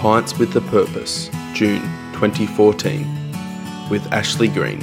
Pints with a Purpose, June 2014, with Ashley Green.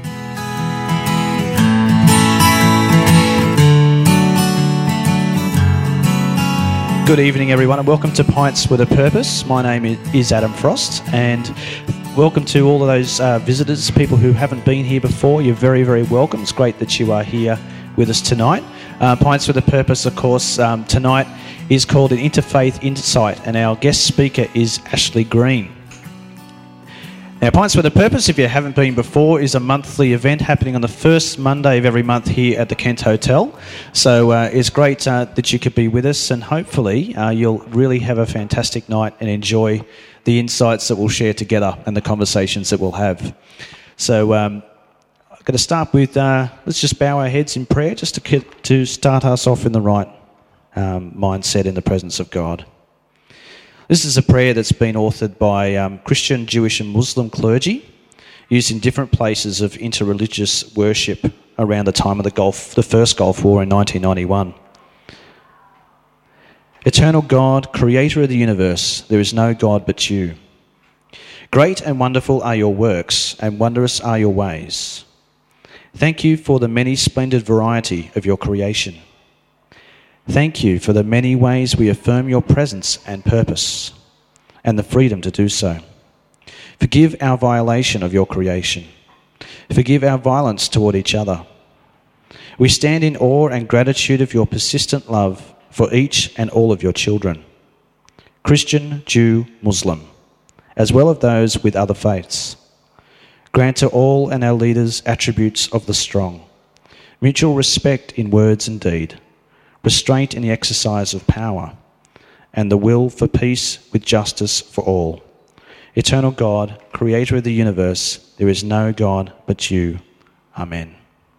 Good evening, everyone, and welcome to Pints with a Purpose. My name is Adam Frost, and welcome to all of those visitors, people who haven't been here before. You're very, very welcome. It's great that you are here with us tonight. Pints with a Purpose, of course, tonight is called an Interfaith Insight, and our guest speaker is Ashley Green. Now, Pints with a Purpose, if you haven't been before, is a monthly event happening on the first Monday of every month here at the Kent Hotel. So it's great that you could be with us, and hopefully you'll really have a fantastic night and enjoy the insights that we'll share together and the conversations that we'll have. So I'm going to start with, let's just bow our heads in prayer just to start us off in the right mindset in the presence of God. This is a prayer that's been authored by Christian, Jewish and Muslim clergy, used in different places of interreligious worship around the time of the first Gulf War in 1991. Eternal God, creator of the universe, there is no God but you. Great and wonderful are your works, and wondrous are your ways. Thank you for the many splendid variety of your creation. Thank you for the many ways we affirm your presence and purpose, and the freedom to do so. Forgive our violation of your creation. Forgive our violence toward each other. We stand in awe and gratitude of your persistent love for each and all of your children, Christian, Jew, Muslim, as well as those with other faiths. Grant to all and our leaders attributes of the strong, mutual respect in words and deed, restraint in the exercise of power, and the will for peace with justice for all. Eternal God, creator of the universe, there is no God but you. Amen.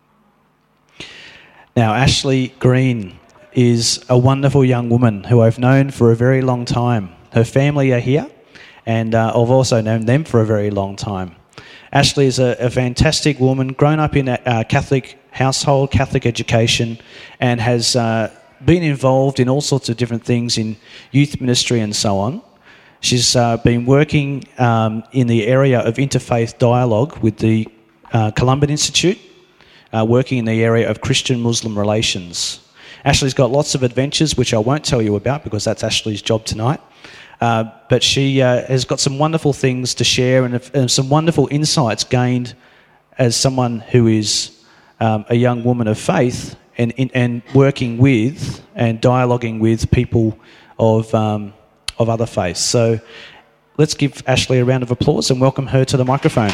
Now, Ashley Green is a wonderful young woman who I've known for a very long time. Her family are here, and I've also known them for a very long time. Ashley is a fantastic woman, grown up in a Catholic household, Catholic education, and has been involved in all sorts of different things in youth ministry and so on. She's been working in the area of interfaith dialogue with the Columban Institute, working in the area of Christian-Muslim relations. Ashley's got lots of adventures, which I won't tell you about because that's Ashley's job tonight. But she has got some wonderful things to share and some wonderful insights gained as someone who is a young woman of faith and working with and dialoguing with people of other faiths. So let's give Ashley a round of applause and welcome her to the microphone.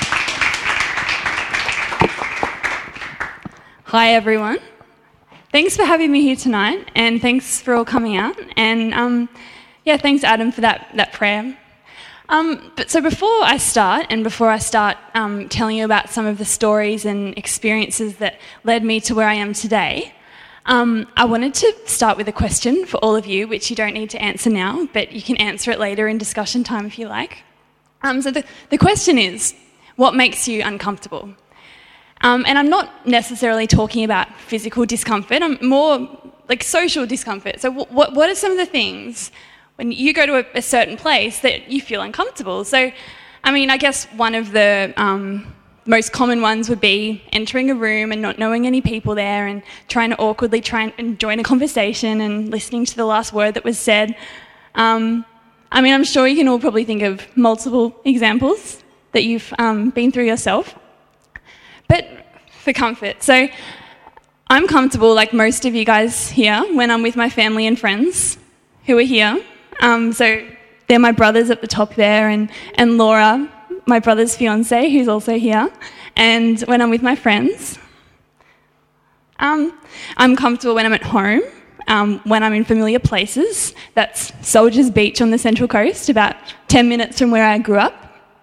Hi everyone. Thanks for having me here tonight, and thanks for all coming out. And thanks Adam for that prayer. But so before I start telling you about some of the stories and experiences that led me to where I am today, I wanted to start with a question for all of you, which you don't need to answer now, but you can answer it later in discussion time if you like. So the question is, what makes you uncomfortable? And I'm not necessarily talking about physical discomfort, I'm more like social discomfort. So what are some of the things when you go to a certain place that you feel uncomfortable? So, I mean, I guess one of the most common ones would be entering a room and not knowing any people there and trying to awkwardly try and join a conversation and listening to the last word that was said. I'm sure you can all probably think of multiple examples that you've been through yourself. But for comfort, so I'm comfortable, like most of you guys here, when I'm with my family and friends who are here. So they're my brothers at the top there, and Laura, my brother's fiance, who's also here. And when I'm with my friends, I'm comfortable when I'm at home, when I'm in familiar places. That's Soldiers Beach on the Central Coast, about 10 minutes from where I grew up.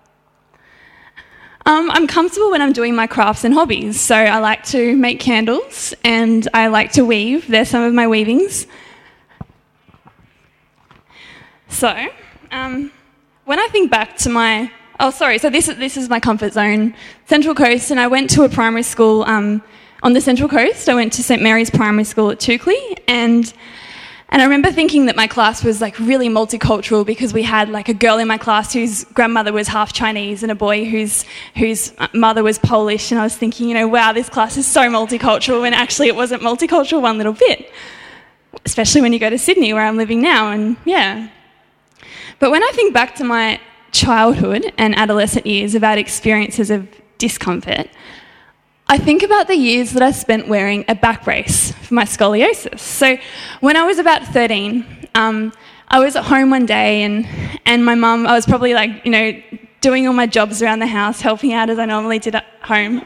I'm comfortable when I'm doing my crafts and hobbies. So I like to make candles and I like to weave. They're some of my weavings. So when I think back to so this is my comfort zone, Central Coast, and I went to a primary school on the Central Coast. I went to St Mary's Primary School at Toukley, and And I remember thinking that my class was like really multicultural because we had like a girl in my class whose grandmother was half Chinese and a boy whose mother was Polish. And I was thinking, wow, this class is so multicultural, when actually it wasn't multicultural one little bit, especially when you go to Sydney where I'm living now. And yeah. But when I think back to my childhood and adolescent years about experiences of discomfort, I think about the years that I spent wearing a back brace for my scoliosis. So when I was about 13, I was at home one day and my mum, I was probably like, doing all my jobs around the house, helping out as I normally did at home.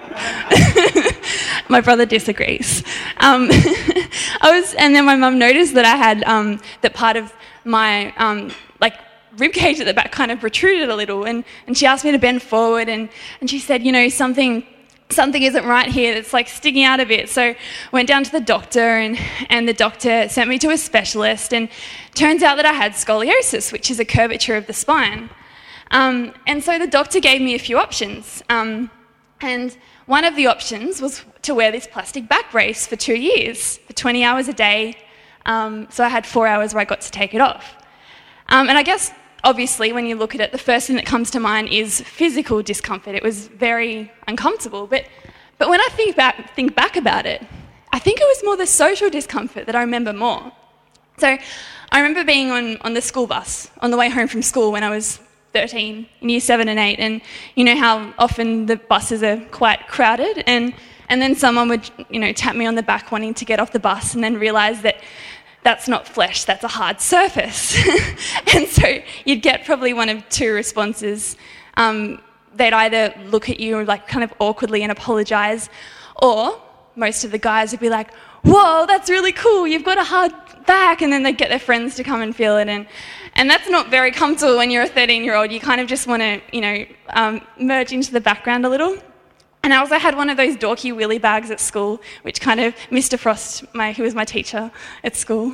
My brother disagrees. And then my mum noticed that I had that part of my rib cage at the back kind of protruded a little, and she asked me to bend forward, and she said, something isn't right here, it's like sticking out a bit. So I went down to the doctor and the doctor sent me to a specialist, and turns out that I had scoliosis, which is a curvature of the spine. And so the doctor gave me a few options. And one of the options was to wear this plastic back brace for 2 years, for 20 hours a day. So I had 4 hours where I got to take it off. And I guess, obviously, when you look at it, the first thing that comes to mind is physical discomfort. It was very uncomfortable. But when I think back about it, I think it was more the social discomfort that I remember more. So I remember being on the school bus on the way home from school when I was 13, in year 7 and 8, and you know how often the buses are quite crowded, and then someone would tap me on the back wanting to get off the bus, and then realise that that's not flesh, that's a hard surface. And so you'd get probably one of two responses. They'd either look at you like kind of awkwardly and apologise, or most of the guys would be like, whoa, that's really cool, you've got a hard back, and then they'd get their friends to come and feel it. And that's not very comfortable when you're a 13-year-old. You kind of just want to, merge into the background a little. And I also had one of those dorky wheelie bags at school, which kind of, Mr. Frost, who was my teacher at school,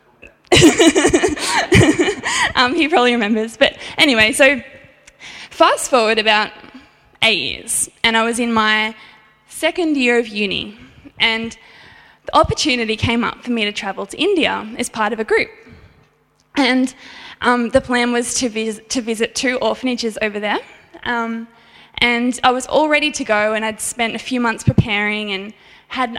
he probably remembers. But anyway, so fast forward about 8 years, and I was in my second year of uni, and the opportunity came up for me to travel to India as part of a group. And the plan was to visit 2 orphanages over there. And I was all ready to go, and I'd spent a few months preparing and had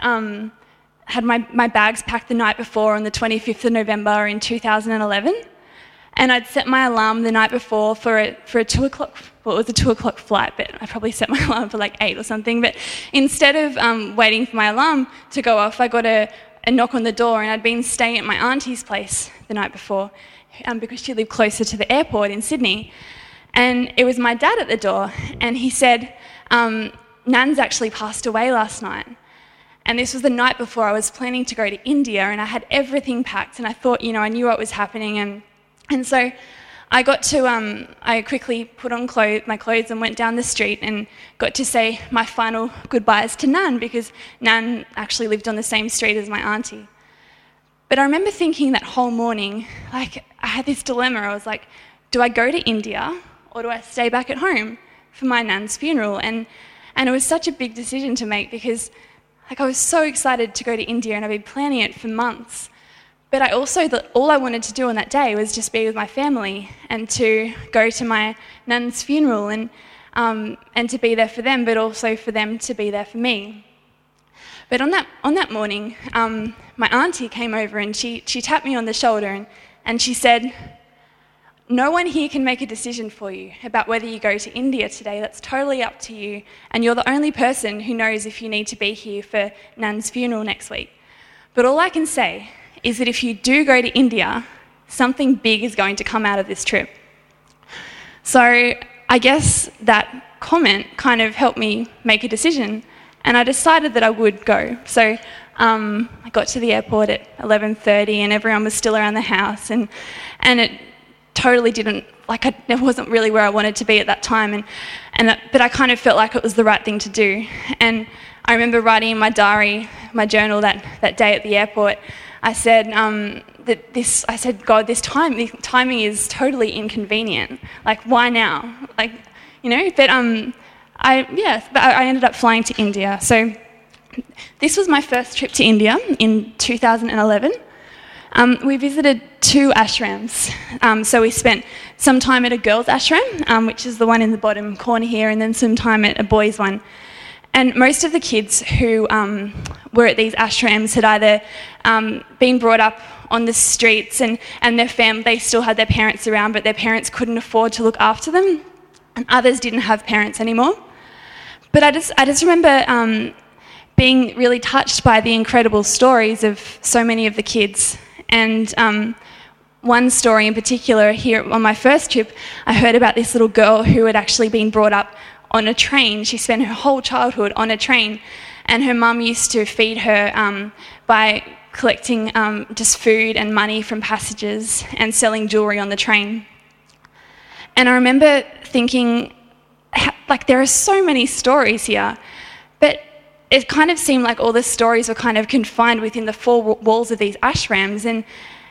my bags packed the night before on the 25th of November in 2011. And I'd set my alarm the night before for a 2 o'clock, well, it was a 2 o'clock flight, but I probably set my alarm for like 8 or something. But instead of waiting for my alarm to go off, I got a knock on the door, and I'd been staying at my auntie's place the night before because she lived closer to the airport in Sydney. And it was my dad at the door, and he said, Nan's actually passed away last night. And this was the night before I was planning to go to India, and I had everything packed, and I thought, I knew what was happening. And so I got to, I quickly put on my clothes and went down the street and got to say my final goodbyes to Nan, because Nan actually lived on the same street as my auntie. But I remember thinking that whole morning, like, I had this dilemma. I was like, do I go to India, or do I stay back at home for my Nan's funeral? And it was such a big decision to make, because I was so excited to go to India, and I'd been planning it for months. But all I wanted to do on that day was just be with my family and to go to my Nan's funeral and to be there for them, but also for them to be there for me. But on that morning, my auntie came over, and she tapped me on the shoulder, and she said, no one here can make a decision for you about whether you go to India today. That's totally up to you. And you're the only person who knows if you need to be here for Nan's funeral next week. But all I can say is that if you do go to India, something big is going to come out of this trip. So I guess that comment kind of helped me make a decision. And I decided that I would go. So I got to the airport at 11:30, and everyone was still around the house. And it totally didn't, it wasn't really where I wanted to be at that time, but I kind of felt like it was the right thing to do. And I remember writing in my diary, my journal that day at the airport, I said God, this timing is totally inconvenient. Like, why now? But I ended up flying to India. So this was my first trip to India in 2011. we visited 2 ashrams. So we spent some time at a girls' ashram, which is the one in the bottom corner here, and then some time at a boys' one. And most of the kids who were at these ashrams had either been brought up on the streets and they still had their parents around, but their parents couldn't afford to look after them, and others didn't have parents anymore. But I just remember being really touched by the incredible stories of so many of the kids. And one story in particular, here on my first trip, I heard about this little girl who had actually been brought up on a train. She spent her whole childhood on a train, and her mum used to feed her by collecting just food and money from passengers and selling jewellery on the train. And I remember thinking, like, there are so many stories here, but it kind of seemed like all the stories were kind of confined within the 4 walls of these ashrams. And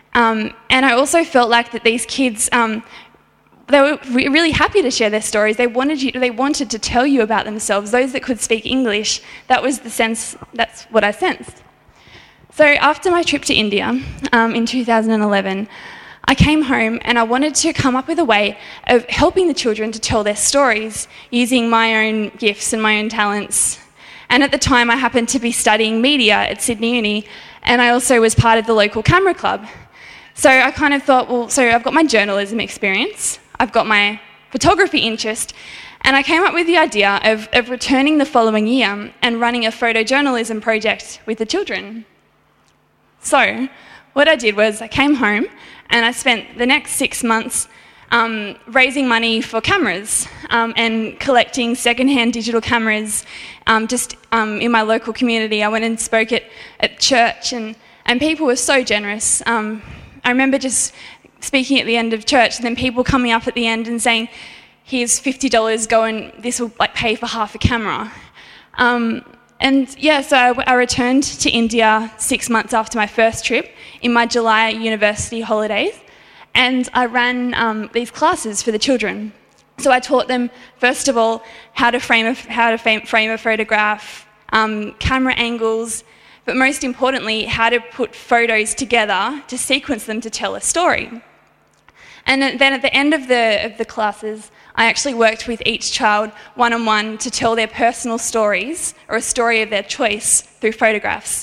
I also felt like that these kids, they were really happy to share their stories. They wanted to tell you about themselves. Those that could speak English, that was the sense, that's what I sensed. So after my trip to India in 2011, I came home and I wanted to come up with a way of helping the children to tell their stories using my own gifts and my own talents. And at the time I happened to be studying media at Sydney Uni, and I also was part of the local camera club. So I kind of thought, well, so I've got my journalism experience, I've got my photography interest, and I came up with the idea of returning the following year and running a photojournalism project with the children. So what I did was I came home and I spent the next 6 months raising money for cameras and collecting secondhand digital cameras just in my local community. I went and spoke at church, and people were so generous. I remember just speaking at the end of church, and then people coming up at the end and saying, here's $50, go and this will pay for half a camera. So I returned to India 6 months after my first trip in my July university holidays, and I ran these classes for the children. So I taught them, first of all, how to frame a photograph, camera angles, but most importantly, how to put photos together to sequence them to tell a story. And then at the end of the classes, I actually worked with each child one-on-one to tell their personal stories or a story of their choice through photographs.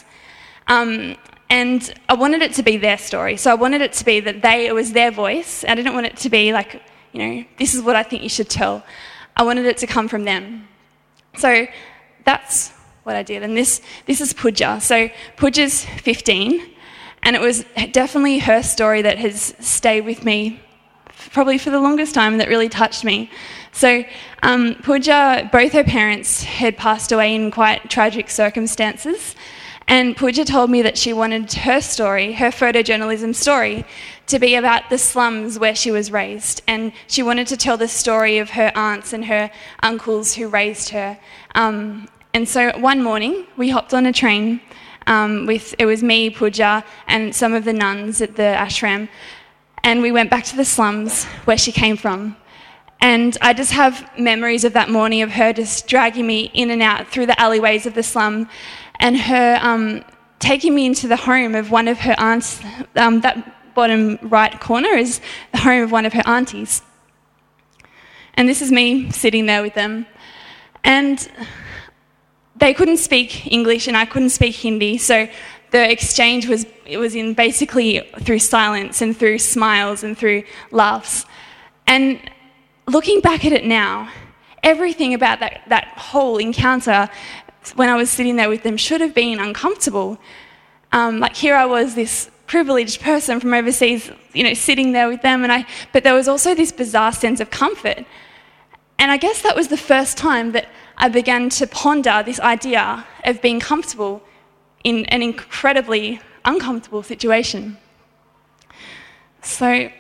And I wanted it to be their story. So I wanted it to be that it was their voice. I didn't want it to be like, this is what I think you should tell. I wanted it to come from them. So that's what I did. And this is Pooja. So Pooja's 15, and it was definitely her story that has stayed with me probably for the longest time, and that really touched me. So Pooja, both her parents had passed away in quite tragic circumstances, and Pooja told me that she wanted her story, her photojournalism story, to be about the slums where she was raised, and she wanted to tell the story of her aunts and her uncles who raised her. And so one morning we hopped on a train it was me, Pooja, and some of the nuns at the ashram, and we went back to the slums where she came from. And I just have memories of that morning of her just dragging me in and out through the alleyways of the slum, and her taking me into the home of one of her aunts. That bottom right corner is the home of one of her aunties. And this is me sitting there with them. And they couldn't speak English and I couldn't speak Hindi, so the exchange was in basically through silence and through smiles and through laughs. And looking back at it now, everything about that whole encounter when I was sitting there with them should have been uncomfortable. Here I was, this privileged person from overseas, sitting there with them, but there was also this bizarre sense of comfort. And I guess that was the first time that I began to ponder this idea of being comfortable in an incredibly uncomfortable situation. So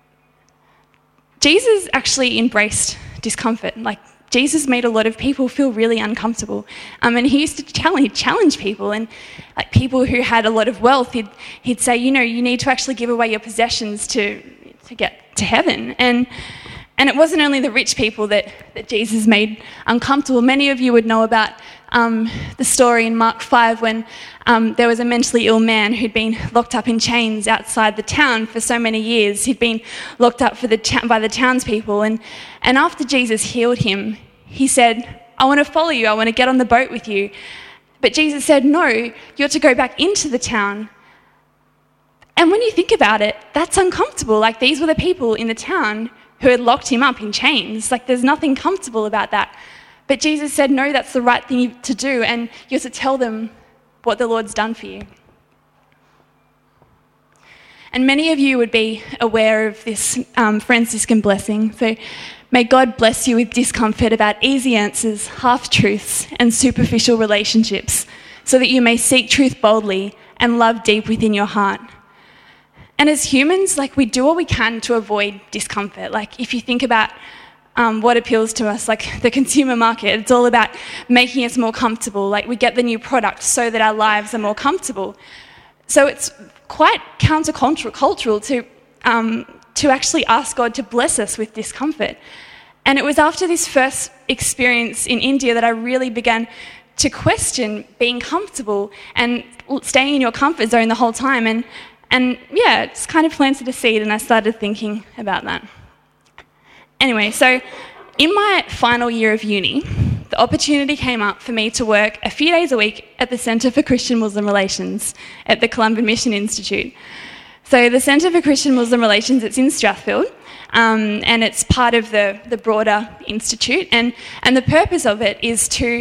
Jesus actually embraced discomfort. Jesus made a lot of people feel really uncomfortable. And he used to challenge people, and people who had a lot of wealth, he'd say, you need to actually give away your possessions to get to heaven. And And it wasn't only the rich people that Jesus made uncomfortable. Many of you would know about the story in Mark 5 when there was a mentally ill man who'd been locked up in chains outside the town for so many years. He'd been locked up by the townspeople. And after Jesus healed him, he said, I want to follow you. I want to get on the boat with you. But Jesus said, no, you're to go back into the town. And when you think about it, that's uncomfortable. Like, these were the people in the town who had locked him up in chains. Like, there's nothing comfortable about that. But Jesus said, no, that's the right thing to do, and you're to tell them what the Lord's done for you. And many of you would be aware of this Franciscan blessing. So may God bless you with discomfort about easy answers, half-truths, and superficial relationships, so that you may seek truth boldly and love deep within your heart. And as humans, like, we do all we can to avoid discomfort. Like, if you think about what appeals to us, like the consumer market, it's all about making us more comfortable. Like, we get the new product so that our lives are more comfortable. So it's quite countercultural to actually ask God to bless us with discomfort. And it was after this first experience in India that I really began to question being comfortable and staying in your comfort zone the whole time. And yeah, it's kind of planted a seed, and I started thinking about that. Anyway, so in my final year of uni, the opportunity came up for me to work a few days a week at the Centre for Christian Muslim Relations at the Columban Mission Institute. So the Centre for Christian Muslim Relations, it's in Strathfield, and it's part of the broader institute. And the purpose of it is to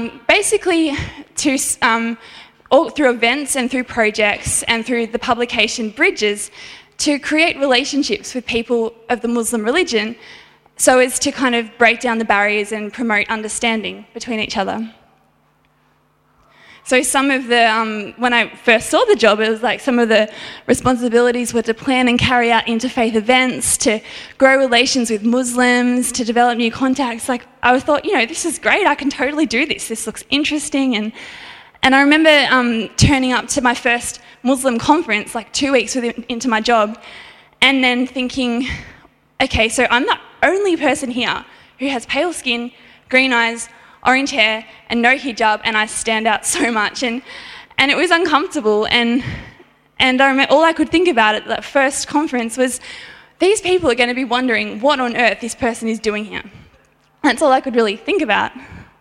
all through events and through projects and through the publication Bridges, to create relationships with people of the Muslim religion, so as to kind of break down the barriers and promote understanding between each other. So some of the, when I first saw the job, it was like some of the responsibilities were to plan and carry out interfaith events, to grow relations with Muslims, to develop new contacts. Like, I thought, this is great, I can totally do this. This looks interesting. And I remember turning up to my first Muslim conference, like 2 weeks into my job, and then thinking, okay, so I'm the only person here who has pale skin, green eyes, orange hair, and no hijab, and I stand out so much. And it was uncomfortable. And I remember all I could think about at that first conference was, these people are going to be wondering what on earth this person is doing here. That's all I could really think about.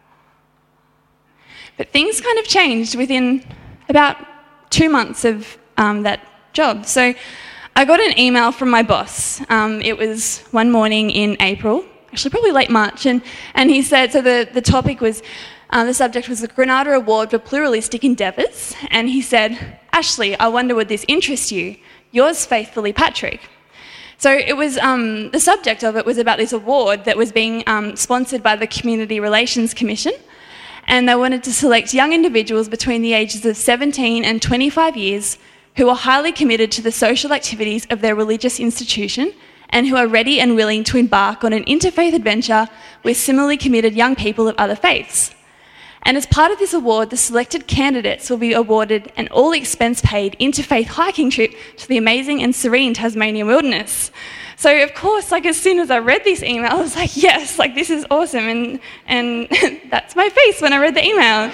But things kind of changed within about 2 months of that job. So I got an email from my boss. It was one morning in April, actually probably late March, and he said, so the topic was, the subject was the Granada Award for Pluralistic Endeavours, and he said, Ashley, I wonder would this interest you? Yours faithfully, Patrick. So it was, the subject of it was about this award that was being sponsored by the Community Relations Commission, and they wanted to select young individuals between the ages of 17 and 25 years who are highly committed to the social activities of their religious institution and who are ready and willing to embark on an interfaith adventure with similarly committed young people of other faiths. And as part of this award, the selected candidates will be awarded an all-expense-paid interfaith hiking trip to the amazing and serene Tasmanian wilderness. So, of course, like, as soon as I read this email, I was like, yes, like, this is awesome. And that's my face when I read the email.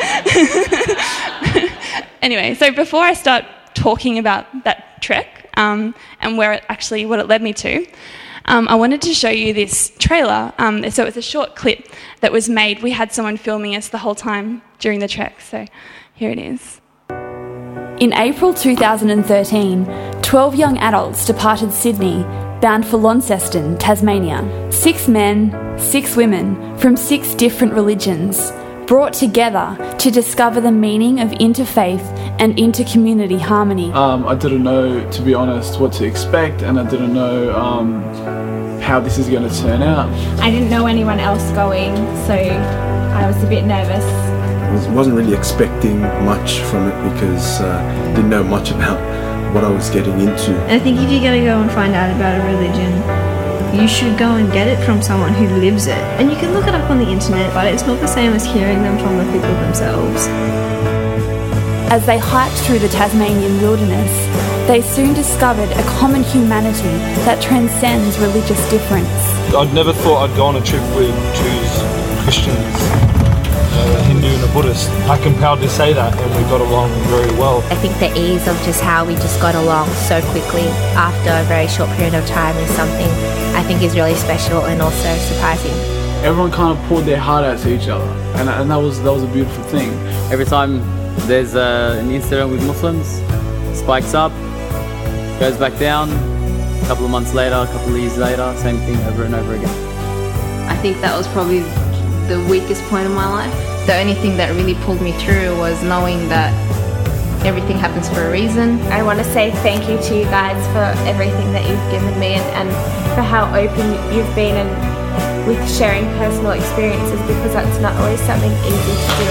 Anyway, so before I start talking about that trek and what it led me to, I wanted to show you this trailer. So it's a short clip that was made. We had someone filming us the whole time during the trek. So here it is. In April 2013, 12 young adults departed Sydney, bound for Launceston, Tasmania. 6 men, 6 women from 6 different religions, brought together to discover the meaning of interfaith and inter-community harmony. I didn't know, to be honest, what to expect, and I didn't know how this is going to turn out. I didn't know anyone else going, so I was a bit nervous. I wasn't really expecting much from it because I didn't know much about what I was getting into. I think if you're going to go and find out about a religion, you should go and get it from someone who lives it. And you can look it up on the internet, but it's not the same as hearing them from the people themselves. As they hiked through the Tasmanian wilderness, they soon discovered a common humanity that transcends religious difference. I'd never thought I'd go on a trip with Jews, Christians, a Hindu and a Buddhist. I can proudly say that, and we got along very well. I think the ease of just how we just got along so quickly after a very short period of time is something I think is really special and also surprising. Everyone kind of poured their heart out to each other, and that was a beautiful thing. Every time there's an incident with Muslims, spikes up, goes back down, a couple of months later, a couple of years later, same thing over and over again. I think that was probably the weakest point of my life. The only thing that really pulled me through was knowing that everything happens for a reason. I want to say thank you to you guys for everything that you've given me and for how open you've been and with sharing personal experiences, because that's not always something easy to do.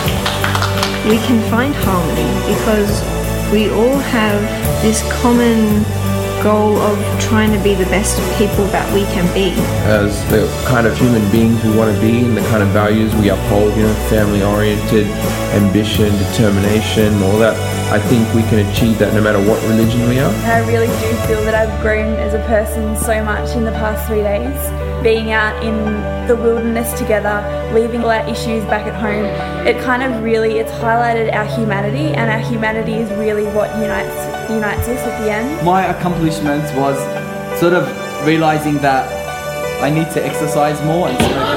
We can find harmony because we all have this common goal of trying to be the best people that we can be. As the kind of human beings we want to be and the kind of values we uphold, family-oriented, ambition, determination, all that, I think we can achieve that no matter what religion we are. And I really do feel that I've grown as a person so much in the past 3 days. Being out in the wilderness together, leaving all our issues back at home, it kind of really, it's highlighted our humanity, and our humanity is really what unites us at the end. My accomplishment was sort of realising that I need to exercise more and smoke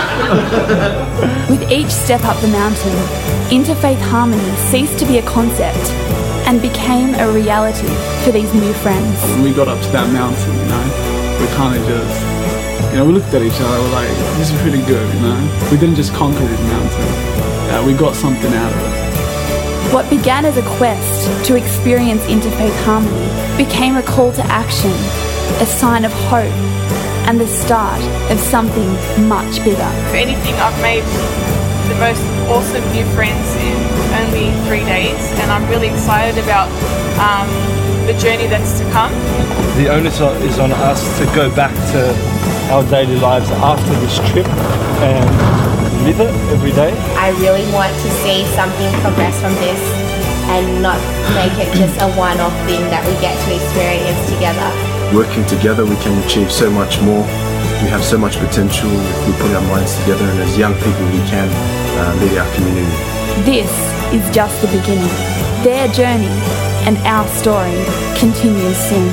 less. With each step up the mountain, interfaith harmony ceased to be a concept and became a reality for these new friends. When we got up to that mountain, we kind of just, we looked at each other, we're like, this is pretty good, We didn't just conquer this mountain. We got something out of it. What began as a quest to experience interfaith harmony became a call to action, a sign of hope, and the start of something much bigger. If anything, I've made the most awesome new friends in only 3 days, and I'm really excited about the journey that's to come. The onus is on us to go back to our daily lives after this trip and live it every day. I really want to see something progress from this and not make it just a one-off thing that we get to experience together. Working together we can achieve so much more. We have so much potential if we put our minds together, and as young people we can lead our community. This is just the beginning. Their journey and our story continues soon.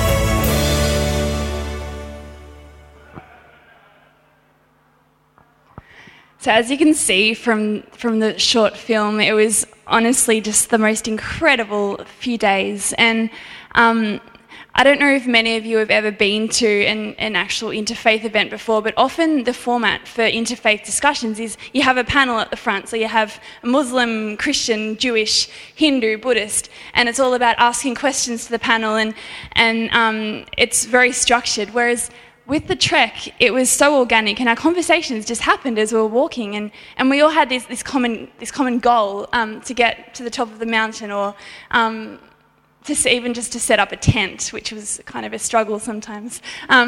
So as you can see from the short film, it was honestly just the most incredible few days. And I don't know if many of you have ever been to an actual interfaith event before, but often the format for interfaith discussions is you have a panel at the front. So you have a Muslim, Christian, Jewish, Hindu, Buddhist, and it's all about asking questions to the panel, and it's very structured. Whereas with the trek, it was so organic, and our conversations just happened as we were walking, and we all had this common goal to get to the top of the mountain, or even just to set up a tent, which was kind of a struggle sometimes.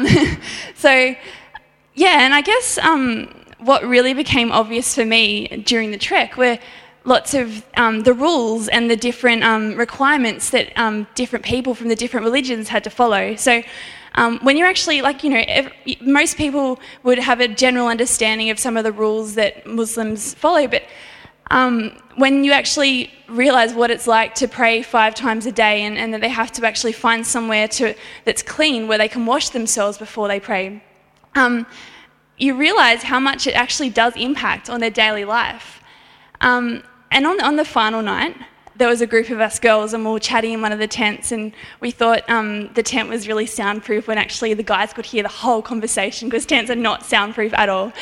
So, yeah, and I guess what really became obvious for me during the trek were lots of the rules and the different requirements that different people from the different religions had to follow. So when you're actually, most people would have a general understanding of some of the rules that Muslims follow, but when you actually realise what it's like to pray 5 times a day and that they have to actually find somewhere that's clean where they can wash themselves before they pray, you realise how much it actually does impact on their daily life. And on the final night, there was a group of us girls and we were chatting in one of the tents, and we thought the tent was really soundproof when actually the guys could hear the whole conversation, because tents are not soundproof at all.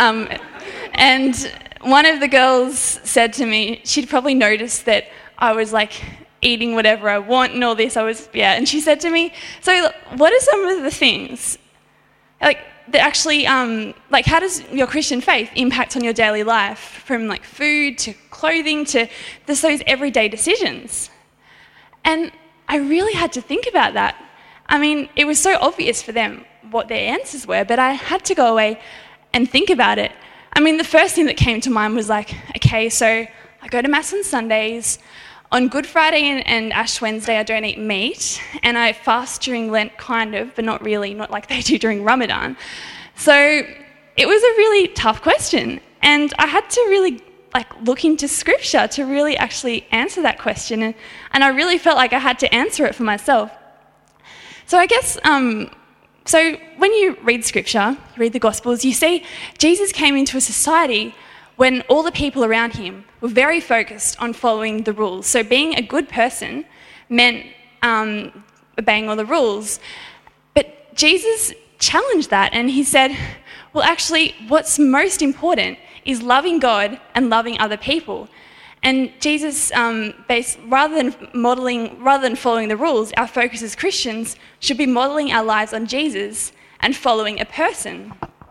And one of the girls said to me, she'd probably noticed that I was eating whatever I want and all this. And she said to me, so what are some of the things that actually, how does your Christian faith impact on your daily life, from food to clothing to those everyday decisions? And I really had to think about that. I mean, it was so obvious for them what their answers were, but I had to go away and think about it. I mean, the first thing that came to mind was okay, so I go to Mass on Sundays, On Good Friday and Ash Wednesday, I don't eat meat, and I fast during Lent, kind of, but not really, not like they do during Ramadan. So it was a really tough question, and I had to really look into Scripture to really actually answer that question, and I really felt like I had to answer it for myself. So I guess, so when you read Scripture, you read the Gospels, you see Jesus came into a society when all the people around him were very focused on following the rules. So being a good person meant obeying all the rules. But Jesus challenged that, and he said, well, actually, what's most important is loving God and loving other people. And Jesus, rather than following the rules, our focus as Christians should be modelling our lives on Jesus and following a person.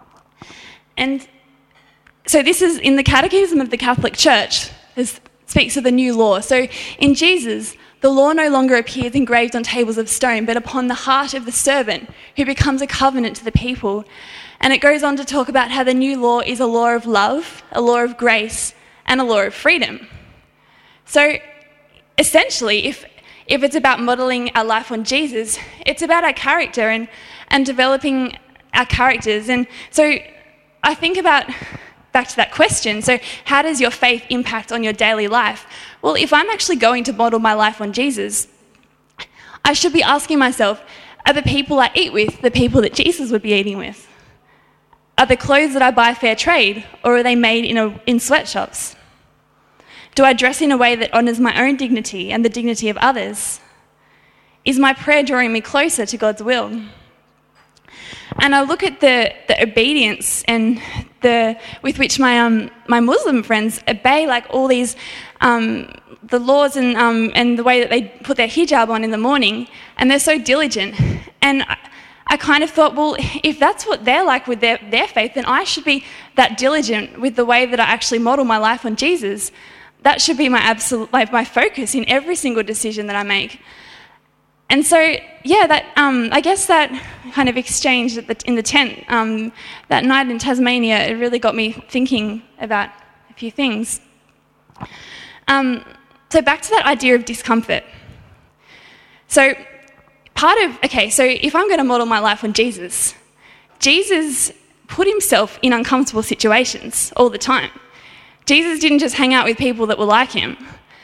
And so this is in the Catechism of the Catholic Church. It speaks of the new law. So in Jesus, the law no longer appears engraved on tables of stone, but upon the heart of the servant who becomes a covenant to the people. And it goes on to talk about how the new law is a law of love, a law of grace, and a law of freedom. So essentially, if it's about modelling our life on Jesus, it's about our character and developing our characters. And so I think about back to that question. So how does your faith impact on your daily life? Well, if I'm actually going to model my life on Jesus, I should be asking myself, are the people I eat with the people that Jesus would be eating with? Are the clothes that I buy fair trade, or are they made in sweatshops? Do I dress in a way that honours my own dignity and the dignity of others? Is my prayer drawing me closer to God's will? And I look at the obedience and with which my Muslim friends obey all these the laws and the way that they put their hijab on in the morning, and they're so diligent. And I kind of thought, well, if that's what they're like with their faith, then I should be that diligent with the way that I actually model my life on Jesus. That should be my absolute my focus in every single decision that I make. And so, yeah, I guess that kind of exchange in the tent that night in Tasmania, it really got me thinking about a few things. So back to that idea of discomfort. So so if I'm going to model my life on Jesus, Jesus put himself in uncomfortable situations all the time. Jesus didn't just hang out with people that were like him.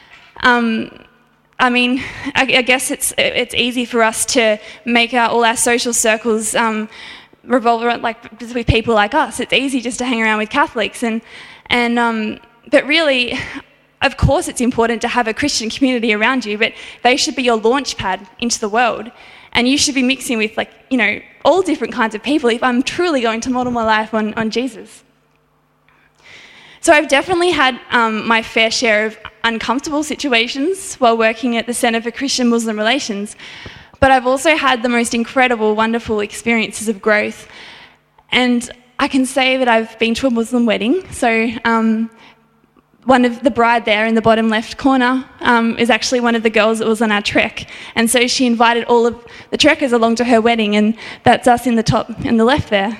I mean, I guess it's easy for us to make all our social circles revolve around with people like us. It's easy just to hang around with Catholics, but really, of course, it's important to have a Christian community around you. But they should be your launch pad into the world, and you should be mixing with all different kinds of people. If I'm truly going to model my life on Jesus. So I've definitely had my fair share of uncomfortable situations while working at the Centre for Christian Muslim Relations, but I've also had the most incredible, wonderful experiences of growth. And I can say that I've been to a Muslim wedding. So one of the bride there in the bottom left corner is actually one of the girls that was on our trek. And so she invited all of the trekkers along to her wedding, and that's us in the top in the left there.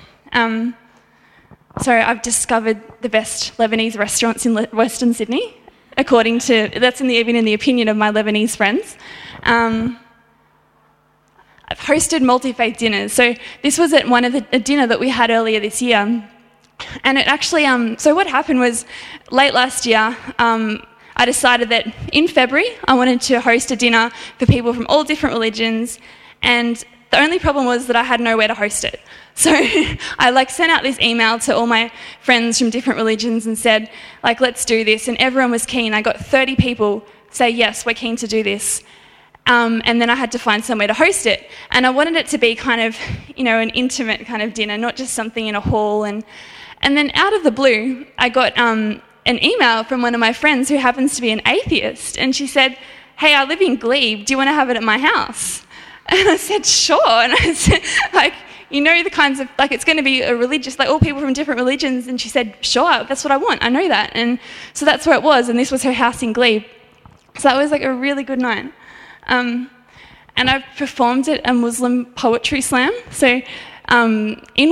So I've discovered the best Lebanese restaurants in Western Sydney, that's even in the opinion of my Lebanese friends. I've hosted multi-faith dinners. So this was at a dinner that we had earlier this year. And it actually, so what happened was late last year, I decided that in February, I wanted to host a dinner for people from all different religions. And the only problem was that I had nowhere to host it. So I sent out this email to all my friends from different religions and said, let's do this. And everyone was keen. I got 30 people say, yes, we're keen to do this. And then I had to find somewhere to host it. And I wanted it to be kind of, an intimate kind of dinner, not just something in a hall. And then out of the blue, I got an email from one of my friends who happens to be an atheist. And she said, hey, I live in Glebe. Do you want to have it at my house? And I said, sure. And I said, the kinds of, it's going to be a religious, all people from different religions. And she said, sure, that's what I want. I know that. And so that's where it was. And this was her house in Glebe. So that was a really good night. And I've performed at a Muslim poetry slam. So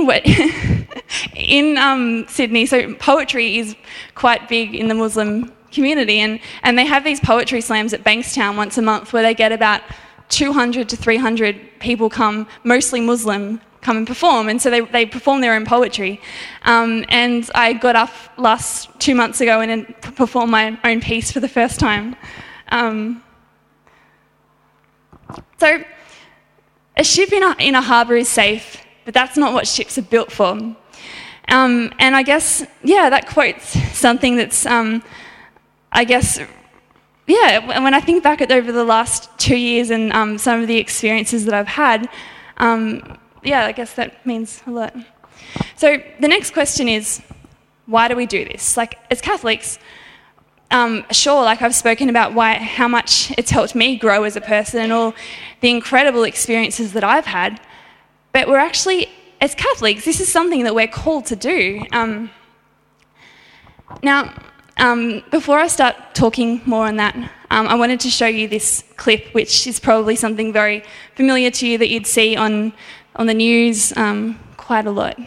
in Sydney, so poetry is quite big in the Muslim community, and they have these poetry slams at Bankstown once a month where they get about 200 to 300 people come, mostly Muslim, come and perform, and so they perform their own poetry. And I got up 2 months ago and performed my own piece for the first time. So a ship in a harbour is safe, but that's not what ships are built for. And I guess, that quote's something that's, when I think back over the last 2 years and some of the experiences that I've had, I guess that means a lot. So the next question is, why do we do this? Like, as Catholics, sure, like I've spoken about how much it's helped me grow as a person and all the incredible experiences that I've had, but we're actually, as Catholics, this is something that we're called to do. Now, before I start talking more on that, I wanted to show you this clip, which is probably something very familiar to you that you'd see on the news quite a lot.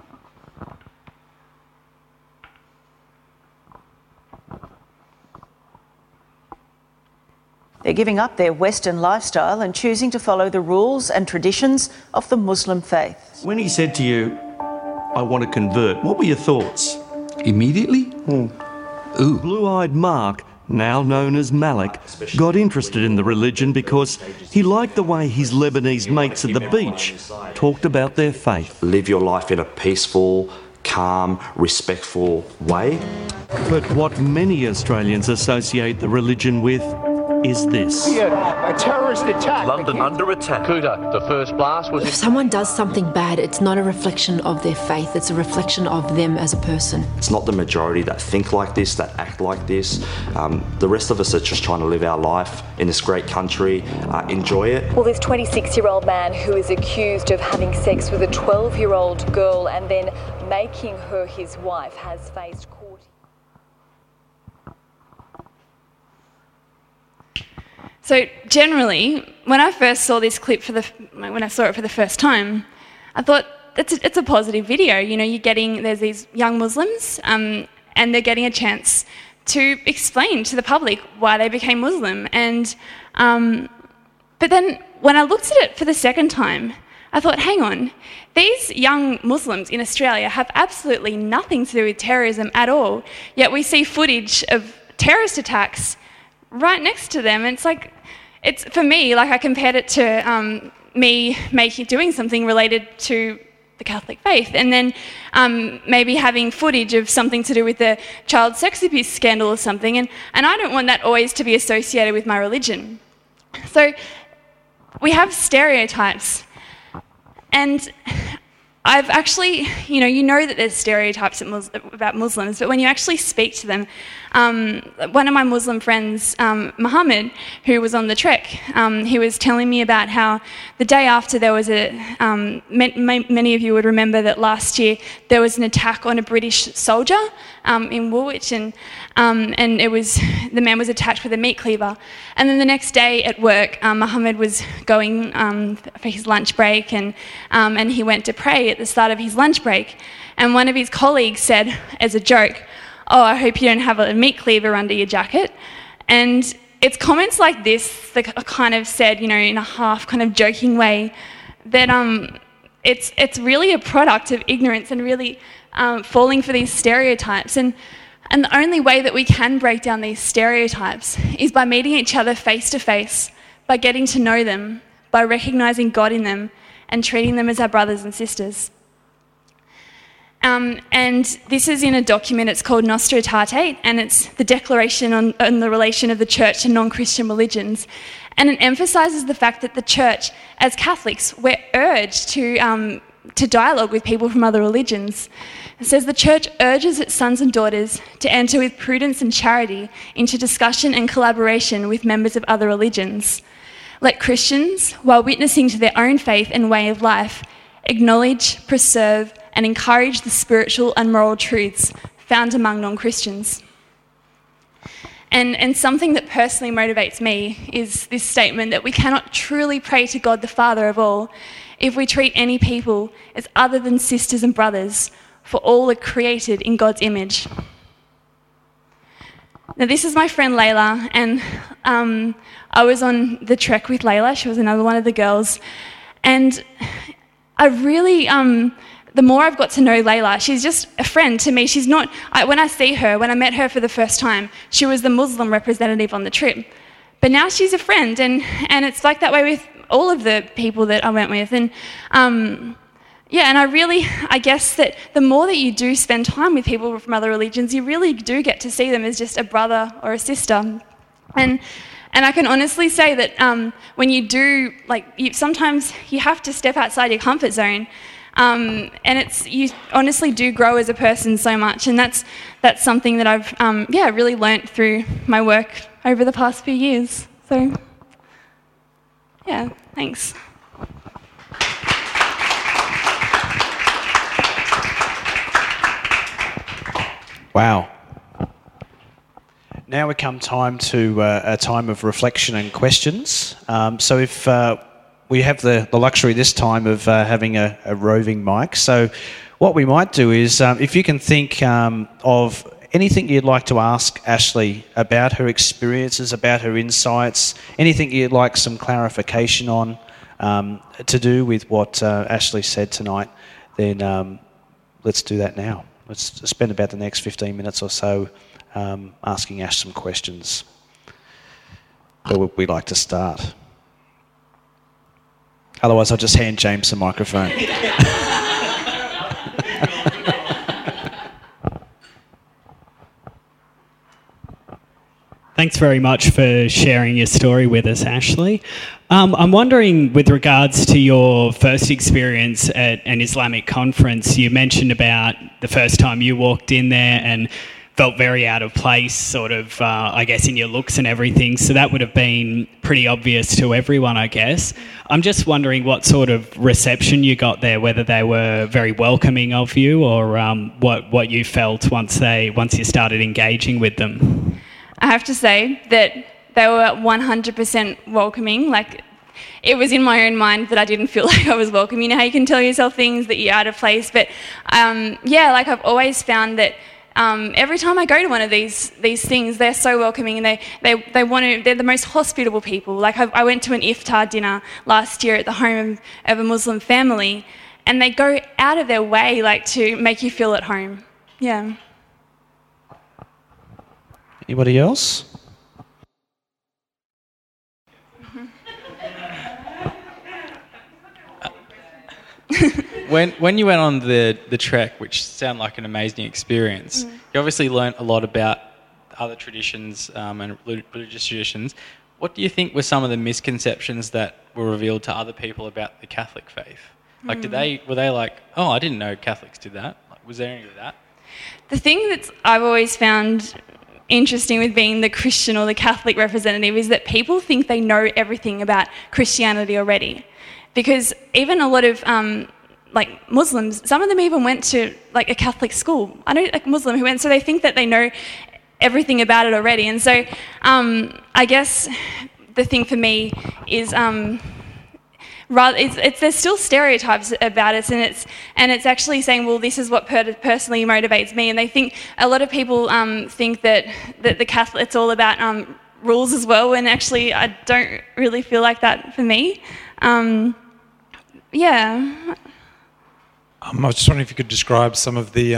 They're giving up their Western lifestyle and choosing to follow the rules and traditions of the Muslim faith. When he said to you, I want to convert, what were your thoughts? Immediately? Ooh. Blue-eyed Mark, now known as Malik, got interested in the religion because he liked the way his Lebanese mates at the beach talked about their faith. Live your life in a peaceful, calm, respectful way. But what many Australians associate the religion with is this. A terrorist attack. London under attack. Kuta, the first blast was... If someone does something bad, it's not a reflection of their faith, it's a reflection of them as a person. It's not the majority that think like this, that act like this. The rest of us are just trying to live our life in this great country, enjoy it. Well, this 26-year-old man who is accused of having sex with a 12-year-old girl and then making her his wife has faced court. So generally, when I first saw this clip when I saw it for the first time, I thought it's a positive video. You know, there's these young Muslims, and they're getting a chance to explain to the public why they became Muslim. And but then when I looked at it for the second time, I thought, hang on, these young Muslims in Australia have absolutely nothing to do with terrorism at all. Yet we see footage of terrorist attacks right next to them. And it's for me, like I compared it to me doing something related to the Catholic faith, and then maybe having footage of something to do with the child sex abuse scandal or something, and I don't want that always to be associated with my religion. So we have stereotypes, and I've actually, you know that there's stereotypes about Muslims, but when you actually speak to them, one of my Muslim friends, Muhammad, who was on the trek, he was telling me about how the day after there was many of you would remember that last year there was an attack on a British soldier in Woolwich, and the man was attacked with a meat cleaver. And then the next day at work, Muhammad was going for his lunch break, and he went to pray at the start of his lunch break. And one of his colleagues said, as a joke, "Oh, I hope you don't have a meat cleaver under your jacket." And it's comments like this that are kind of said, in a half kind of joking way, that it's really a product of ignorance and really falling for these stereotypes. And the only way that we can break down these stereotypes is by meeting each other face to face, by getting to know them, by recognising God in them and treating them as our brothers and sisters. And this is in a document, it's called Nostra Aetate, and it's the declaration on the relation of the church to non-Christian religions. And it emphasises the fact that the church, as Catholics, we're urged to dialogue with people from other religions. It says the church urges its sons and daughters to enter with prudence and charity into discussion and collaboration with members of other religions. Let Christians, while witnessing to their own faith and way of life, acknowledge, preserve, and encourage the spiritual and moral truths found among non-Christians. And something that personally motivates me is this statement that we cannot truly pray to God the Father of all if we treat any people as other than sisters and brothers, for all are created in God's image. Now, this is my friend Layla, and I was on the trek with Layla. She was another one of the girls. And I really, the more I've got to know Layla, she's just a friend to me. She's not, when I met her for the first time, she was the Muslim representative on the trip. But now she's a friend, and it's like that way with all of the people that I went with. And and I guess that the more that you do spend time with people from other religions, you really do get to see them as just a brother or a sister. And I can honestly say that when you do, sometimes you have to step outside your comfort zone, and you honestly do grow as a person so much, and that's something that I've really learnt through my work over the past few years. So, yeah, thanks. Wow. Now we come time to a time of reflection and questions. So if we have the luxury this time of having a roving mic, so what we might do is if you can think of anything you'd like to ask Ashley about her experiences, about her insights, anything you'd like some clarification on to do with what Ashley said tonight, then let's do that now. Let's spend about the next 15 minutes or so asking Ash some questions. Where would we like to start? Otherwise, I'll just hand James the microphone. Thanks very much for sharing your story with us, Ashley. I'm wondering, with regards to your first experience at an Islamic conference, you mentioned about the first time you walked in there and felt very out of place, sort of, I guess, in your looks and everything. So that would have been pretty obvious to everyone, I guess. I'm just wondering what sort of reception you got there, whether they were very welcoming of you or what you felt once you started engaging with them. I have to say that they were 100% welcoming. It was in my own mind that I didn't feel like I was welcome. You know how you can tell yourself things that you're out of place, but I've always found that every time I go to one of these things, they're so welcoming, and they're the most hospitable people. I went to an iftar dinner last year at the home of a Muslim family, and they go out of their way to make you feel at home. Yeah. Anybody else? When you went on the trek, which sounded like an amazing experience, you obviously learnt a lot about other traditions and religious traditions. What do you think were some of the misconceptions that were revealed to other people about the Catholic faith? Were they like, oh, I didn't know Catholics did that? Was there any of that? The thing that I've always found interesting with being the Christian or the Catholic representative is that people think they know everything about Christianity already, because even a lot of Muslims, some of them even went to a Catholic school. I know a Muslim who went, so they think that they know everything about it already. And so I guess the thing for me is there's still stereotypes about it, and it's actually saying, well, this is what personally motivates me. And they think, a lot of people think that the Catholic, it's all about rules as well, and actually I don't really feel like that for me. Yeah. I was just wondering if you could describe some of the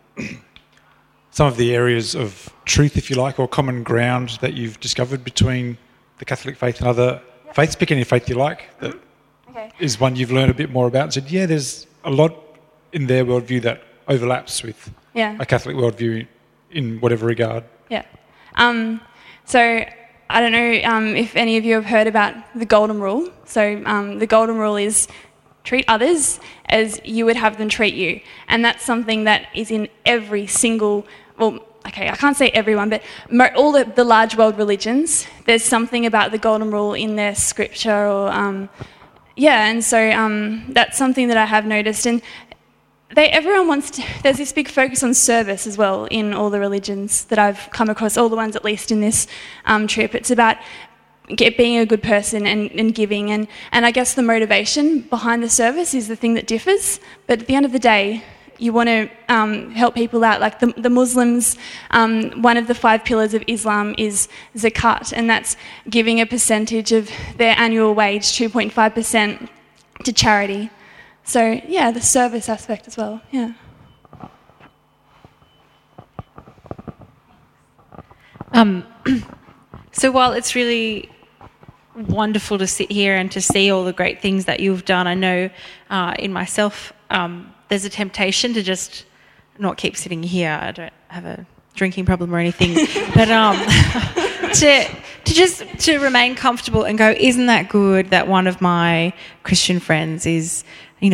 areas of truth, if you like, or common ground that you've discovered between the Catholic faith and other faiths. Pick any faith you like that is one you've learned a bit more about and said, yeah, there's a lot in their worldview that overlaps with a Catholic worldview in whatever regard. Yeah. So I don't know if any of you have heard about the Golden Rule. So the Golden Rule is treat others as you would have them treat you. And that's something that is in every single, I can't say everyone, but all the large world religions, there's something about the Golden Rule in their scripture or, and so that's something that I have noticed. And everyone wants to, there's this big focus on service as well in all the religions that I've come across, all the ones at least in this trip. It's about being a good person and giving, and I guess the motivation behind the service is the thing that differs, but at the end of the day, you want to help people out. Like the Muslims, one of the 5 pillars of Islam is zakat, and that's giving a percentage of their annual wage, 2.5%, to charity. So yeah, the service aspect as well. Yeah. So while it's really wonderful to sit here and to see all the great things that you've done, I know in myself there's a temptation to just not keep sitting here. I don't have a drinking problem or anything, but to remain comfortable and go, isn't that good that one of my Christian friends is,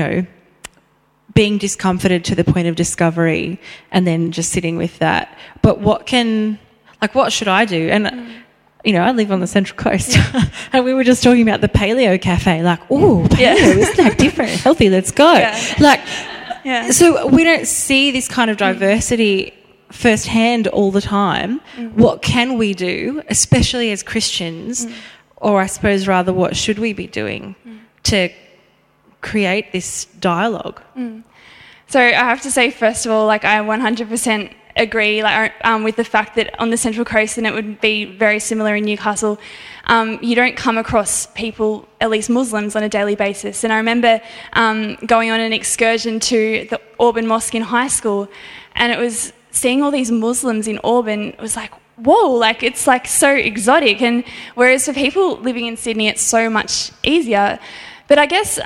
being discomforted to the point of discovery, and then just sitting with that. But what should I do? And I live on the Central Coast, and we were just talking about the paleo cafe. Like, oh, paleo, isn't that different? Healthy, let's go. Yeah. So we don't see this kind of diversity firsthand all the time. What can we do, especially as Christians, or I suppose rather, what should we be doing to create this dialogue? So I have to say, first of all, I 100% agree with the fact that on the Central Coast, and it would be very similar in Newcastle, you don't come across people, at least Muslims, on a daily basis. And I remember going on an excursion to the Auburn Mosque in high school, and it was seeing all these Muslims in Auburn. It was like, whoa, it's so exotic. And whereas for people living in Sydney, it's so much easier. But I guess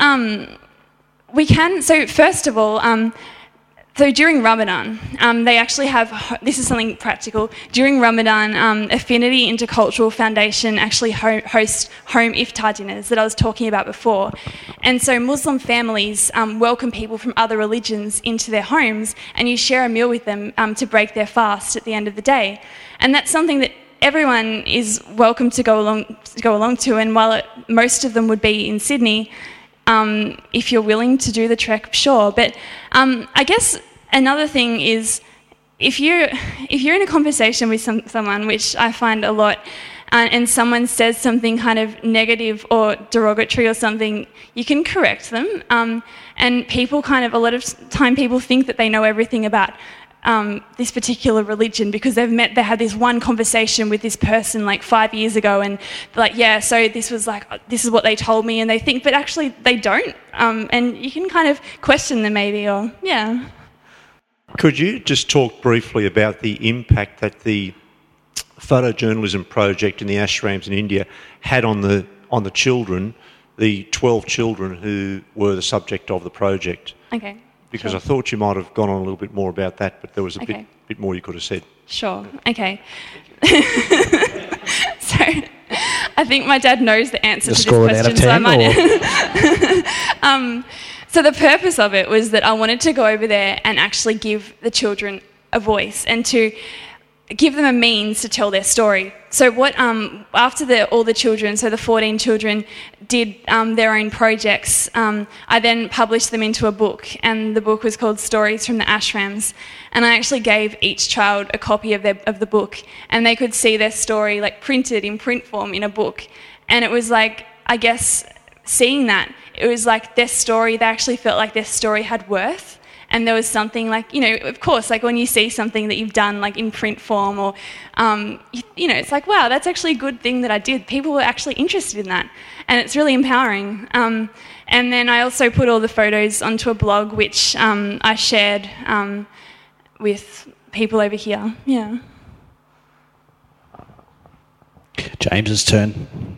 we can, so first of all, so during Ramadan, they actually have, this is something practical, during Ramadan, Affinity Intercultural Foundation actually hosts home iftar dinners that I was talking about before. And so Muslim families welcome people from other religions into their homes, and you share a meal with them to break their fast at the end of the day. And that's something that everyone is welcome to go along to, and while most of them would be in Sydney, if you're willing to do the trek, sure. But I guess another thing is if you're in a conversation with someone, which I find a lot, and someone says something kind of negative or derogatory or something, you can correct them. And people a lot of time people think that they know everything about this particular religion because they had this one conversation with this person 5 years ago, and they're so this is what they told me, and they think, but actually they don't. And you can kind of question them maybe, or yeah. Could you just talk briefly about the impact that the photojournalism project in the ashrams in India had on the children, the 12 children who were the subject of the project? Okay. Because sure. I thought you might have gone on a little bit more about that, but there was a bit more you could have said. Sure. Okay. So I think my dad knows the answer to this question, so I might. So the purpose of it was that I wanted to go over there and actually give the children a voice and to give them a means to tell their story. So what after all the children, so the 14 children, did their own projects, I then published them into a book, and the book was called Stories from the Ashrams. And I actually gave each child a copy of the book, and they could see their story printed in print form in a book. And it was I guess seeing that, it was their story, they actually felt like their story had worth. And there was something of course, when you see something that you've done in print form, or, it's wow, that's actually a good thing that I did. People were actually interested in that. And it's really empowering. And then I also put all the photos onto a blog, which I shared with people over here. Yeah. James's turn.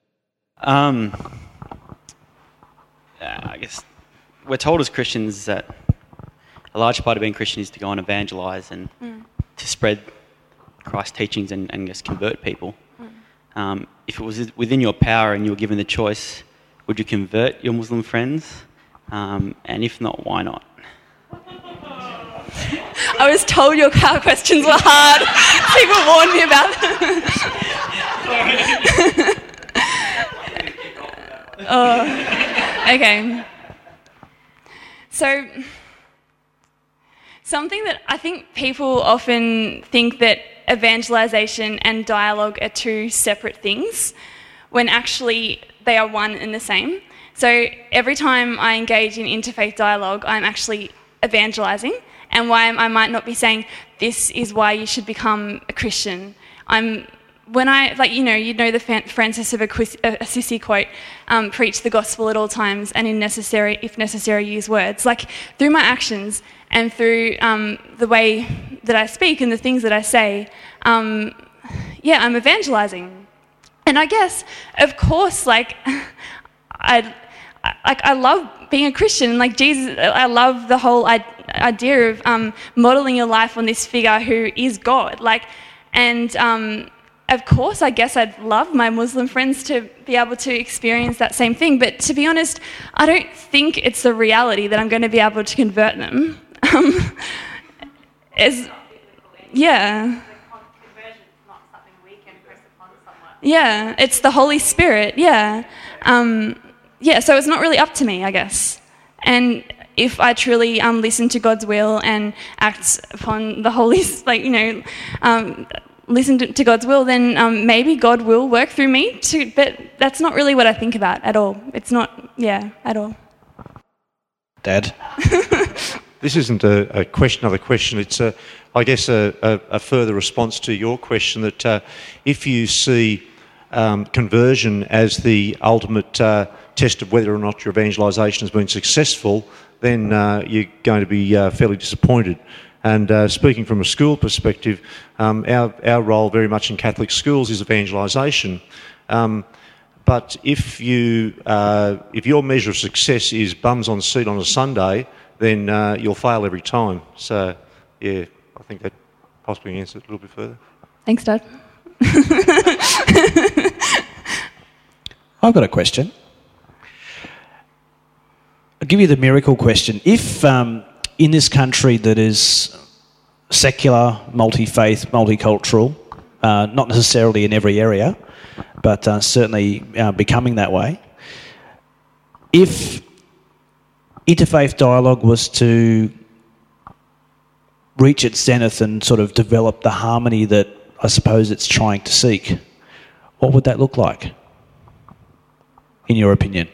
I guess we're told as Christians that a large part of being Christian is to go and evangelise and to spread Christ's teachings and just convert people. If it was within your power and you were given the choice, would you convert your Muslim friends? And if not, why not? I was told your car questions were hard. People warned me about them. Okay. So, something that I think people often think that evangelisation and dialogue are two separate things, when actually they are one and the same. So every time I engage in interfaith dialogue, I'm actually evangelizing, and why I might not be saying this is why you should become a Christian. When I, like, you know the Francis of Assisi quote, preach the gospel at all times and if necessary, use words. Like, through my actions and through the way that I speak and the things that I say, I'm evangelizing. And I guess, of course, like, I love being a Christian. Like, Jesus, I love the whole idea of modelling your life on this figure who is God. Like, and of course, I guess I'd love my Muslim friends to be able to experience that same thing. But to be honest, I don't think it's the reality that I'm going to be able to convert them. Yeah. Yeah, it's the Holy Spirit, yeah. So it's not really up to me, I guess. And if I truly listen to God's will and act upon the Holy, listen to God's will, then maybe God will work through me too, but that's not really what I think about at all. It's not, at all. Dad? This isn't a question, another question. It's, I guess, a further response to your question that if you see conversion as the ultimate test of whether or not your evangelisation has been successful, then you're going to be fairly disappointed. And speaking from a school perspective, our role very much in Catholic schools is evangelisation. But if your measure of success is bums on seat on a Sunday, then you'll fail every time. So, I think that possibly answers it a little bit further. Thanks, Dad. I've got a question. I'll give you the miracle question. If in this country that is secular, multi-faith, multicultural, not necessarily in every area, but certainly becoming that way, if interfaith dialogue was to reach its zenith and sort of develop the harmony that I suppose it's trying to seek, what would that look like, in your opinion?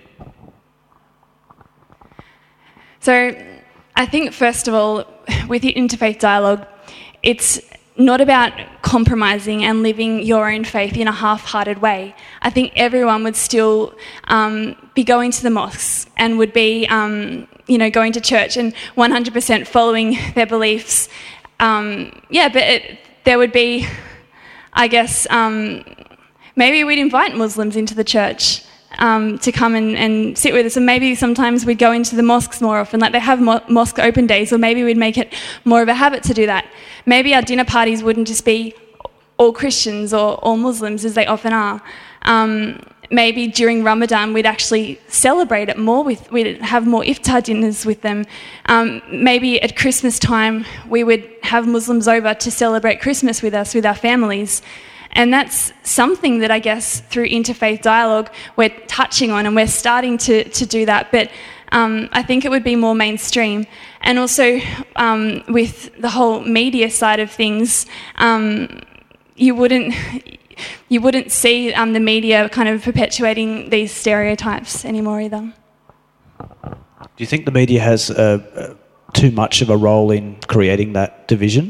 So I think, first of all, with the interfaith dialogue, it's not about compromising and living your own faith in a half-hearted way. I think everyone would still be going to the mosques and would be, going to church and 100% following their beliefs. There would be, I guess, maybe we'd invite Muslims into the church to come and sit with us, and maybe sometimes we'd go into the mosques more often, like they have mosque open days, or maybe we'd make it more of a habit to do that. Maybe our dinner parties wouldn't just be all Christians or all Muslims, as they often are. Maybe during Ramadan we'd actually celebrate it more, we'd have more iftar dinners with them. Maybe at Christmas time we would have Muslims over to celebrate Christmas with us, with our families. And that's something that I guess through interfaith dialogue we're touching on, and we're starting to do that. But I think it would be more mainstream. And also with the whole media side of things, you wouldn't see the media kind of perpetuating these stereotypes anymore either. Do you think the media has too much of a role in creating that division?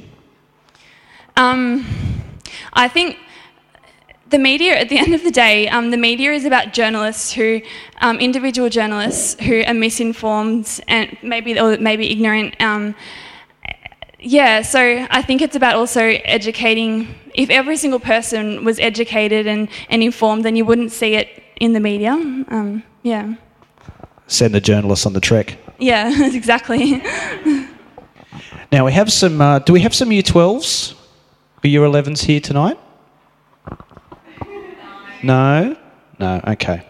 I think the media, at the end of the day, the media is about journalists individual journalists who are misinformed and maybe ignorant. So I think it's about also educating. If every single person was educated and informed, then you wouldn't see it in the media. Send the journalists on the trek. Yeah, exactly. Now we have some. Do we have some Year 12s or Year 11s here tonight? No? No, okay.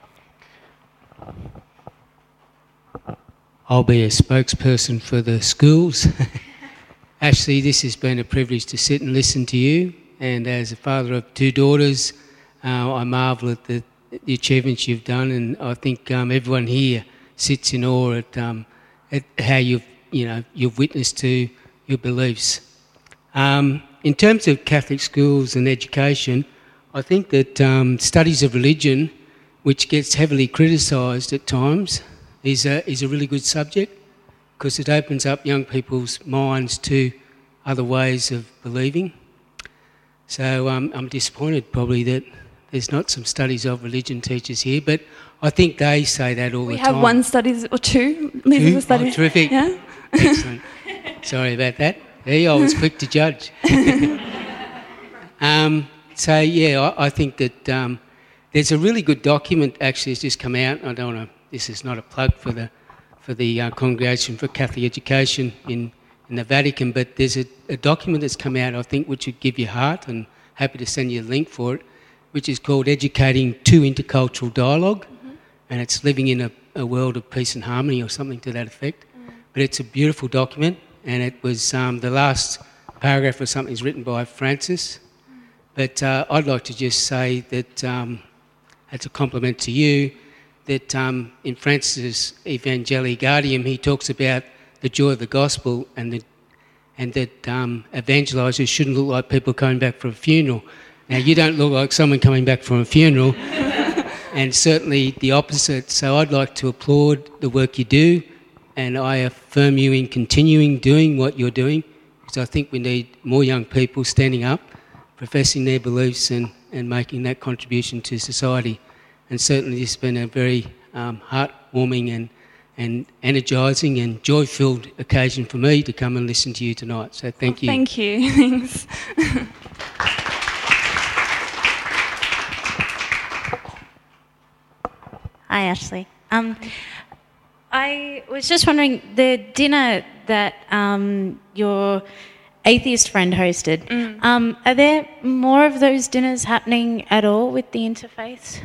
I'll be a spokesperson for the schools. Actually, this has been a privilege to sit and listen to you, and as a father of two daughters, I marvel at the achievements you've done, and I think everyone here sits in awe at how you've witnessed to your beliefs. In terms of Catholic schools and education, I think that studies of religion, which gets heavily criticised at times, is a really good subject. because it opens up young people's minds to other ways of believing. So I'm disappointed probably that there's not some studies of religion teachers here, but I think they say that all the time. We have one studies or two. Two? Oh, terrific. Yeah. Excellent. Sorry about that. I was quick to judge. So, yeah, I think that there's a really good document actually that's just come out. I don't want to, this is not a plug for the Congregation for Catholic Education in the Vatican, but there's a document that's come out, I think, which would give you heart, and happy to send you a link for it, which is called Educating to Intercultural Dialogue, and it's living in a world of peace and harmony or something to that effect. But it's a beautiful document, and it was the last paragraph or something is written by Francis. But I'd like to just say that, as a compliment to you, that in Francis' Evangelii Gaudium, he talks about the joy of the gospel and that evangelisers shouldn't look like people coming back from a funeral. Now, you don't look like someone coming back from a funeral, and certainly the opposite. So I'd like to applaud the work you do, and I affirm you in continuing doing what you're doing, because I think we need more young people standing up, professing their beliefs and making that contribution to society. And certainly this has been a very heartwarming and energising and joy-filled occasion for me to come and listen to you tonight. So thank you. Thank you. Thanks. Hi, Ashley. I was just wondering, the dinner that your atheist friend hosted, are there more of those dinners happening at all with the interfaiths?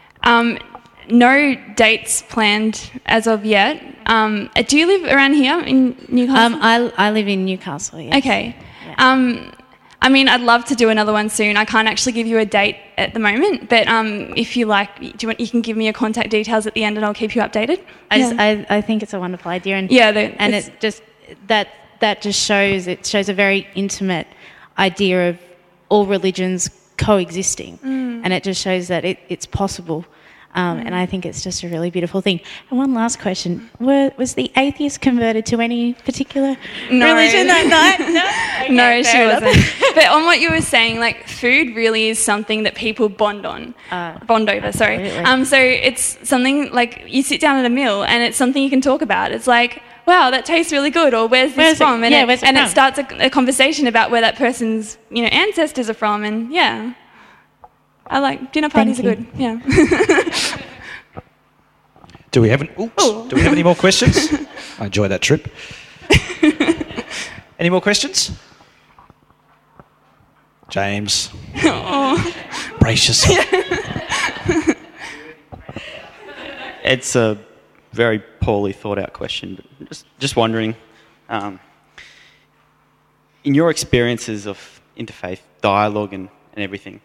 No dates planned as of yet. Do you live around here in Newcastle? I live in Newcastle, yes. Okay. Yeah. I mean, I'd love to do another one soon. I can't actually give you a date at the moment, but if you like, you can give me your contact details at the end and I'll keep you updated. I think it's a wonderful idea. And, it just, that just shows a very intimate idea of all religions coexisting. And it just shows that it's possible. And I think it's just a really beautiful thing. And one last question. Was the atheist converted to any particular religion that night? No? Okay, no, she enough. wasn't. But on what you were saying, like, food really is something that people bond over, sorry. So it's something, like, you sit down at a meal and it's something you can talk about. It's like, wow, that tastes really good, or where's this from? And it starts a conversation about where that person's, ancestors are from, and yeah. I like dinner parties are good. Yeah. Do we have any more questions? I enjoyed that trip. Any more questions? James. Brace yourself. It's a very poorly thought out question, but just wondering, in your experiences of interfaith dialogue and everything,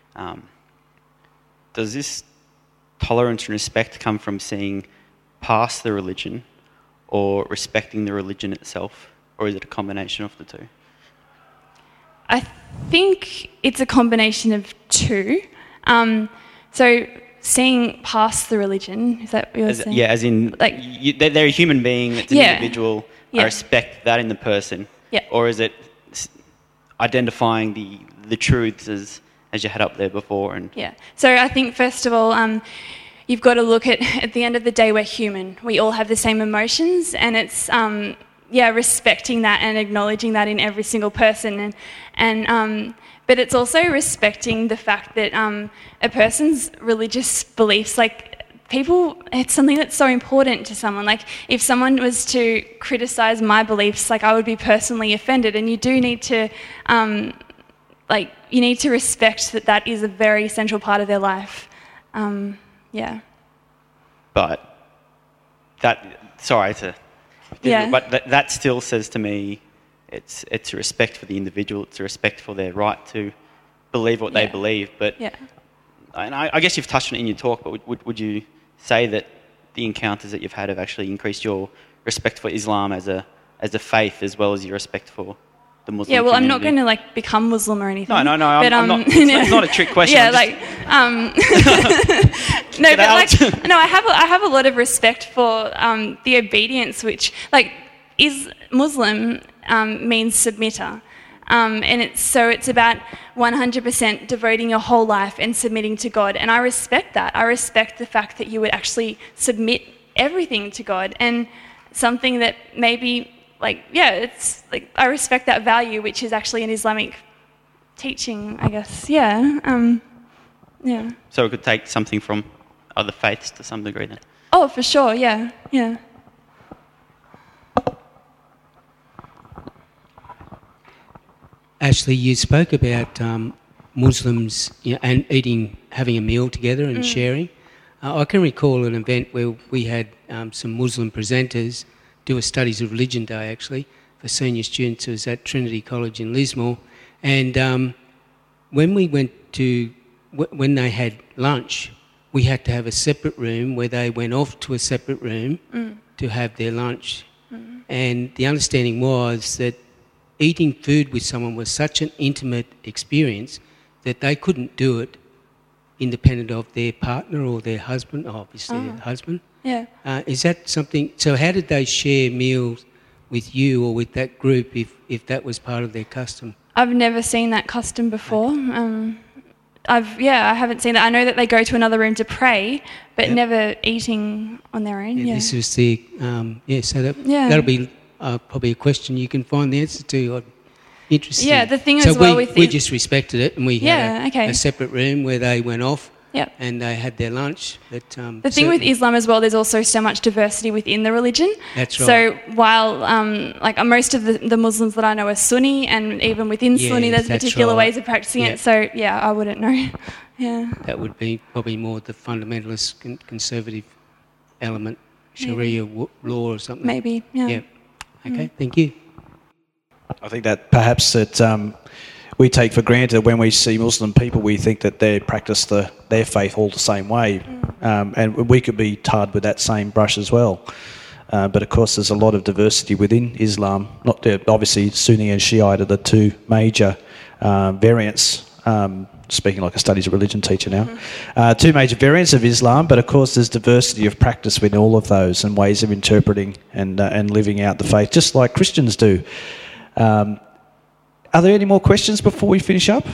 does this tolerance and respect come from seeing past the religion or respecting the religion itself, or is it a combination of the two? I think it's a combination of two. So seeing past the religion, is that what you're saying? Yeah, as in, like, they're a human being, that's an individual, I respect that in the person. Yeah. Or is it identifying the truths as you had up there before? And yeah. So I think, first of all, you've got to look at the end of the day, we're human. We all have the same emotions, and it's respecting that and acknowledging that in every single person, but it's also respecting the fact that a person's religious beliefs, like, people, it's something that's so important to someone. Like, if someone was to criticise my beliefs, like, I would be personally offended, and you do need to you need to respect that is a very central part of their life. But that still says to me, it's a respect for the individual, it's a respect for their right to believe what they believe. But and I guess you've touched on it in your talk, but would you say that the encounters that you've had have actually increased your respect for Islam as a faith, as well as your respect for the Muslim community? I'm not going to become Muslim or anything. No, I'm not. It's not a trick question. I have a lot of respect for the obedience, which, Muslim means submitter. And it's about 100% devoting your whole life and submitting to God. And I respect that. I respect the fact that you would actually submit everything to God. And something that maybe, it's like, I respect that value, which is actually an Islamic teaching, I guess. Yeah. So we could take something from other faiths to some degree then? Oh, for sure, yeah. Ashley, you spoke about Muslims and having a meal together and sharing. I can recall an event where we had some Muslim presenters do a Studies of Religion Day, actually, for senior students. It was at Trinity College in Lismore. And when they had lunch, we had to have a separate room where they went off to a separate room to have their lunch. And the understanding was that eating food with someone was such an intimate experience that they couldn't do it independent of their partner or their husband, obviously their husband. Yeah. Is that something... So how did they share meals with you or with that group if that was part of their custom? I've never seen that custom before. I haven't seen that. I know that they go to another room to pray, but never eating on their own. Yeah. This was the... that'll be probably a question you can find the answer to. Interesting. Yeah, the thing we just respected it, and we had a separate room where they went off and they had their lunch. But, the thing with Islam as well, there's also so much diversity within the religion. That's right. So while most of the Muslims that I know are Sunni, and even within Sunni there's particular ways of practicing it. So I wouldn't know. Yeah. That would be probably more the fundamentalist conservative element, Sharia law or something. Maybe. Yeah. Okay, thank you. I think that perhaps that we take for granted when we see Muslim people, we think that they practice their faith all the same way, and we could be tarred with that same brush as well. But of course, there's a lot of diversity within Islam. Obviously, Sunni and Shiite are the two major variants. Speaking like a studies of religion teacher now, two major variants of Islam, but of course there's diversity of practice within all of those and ways of interpreting and living out the faith, just like Christians do. Are there any more questions before we finish up?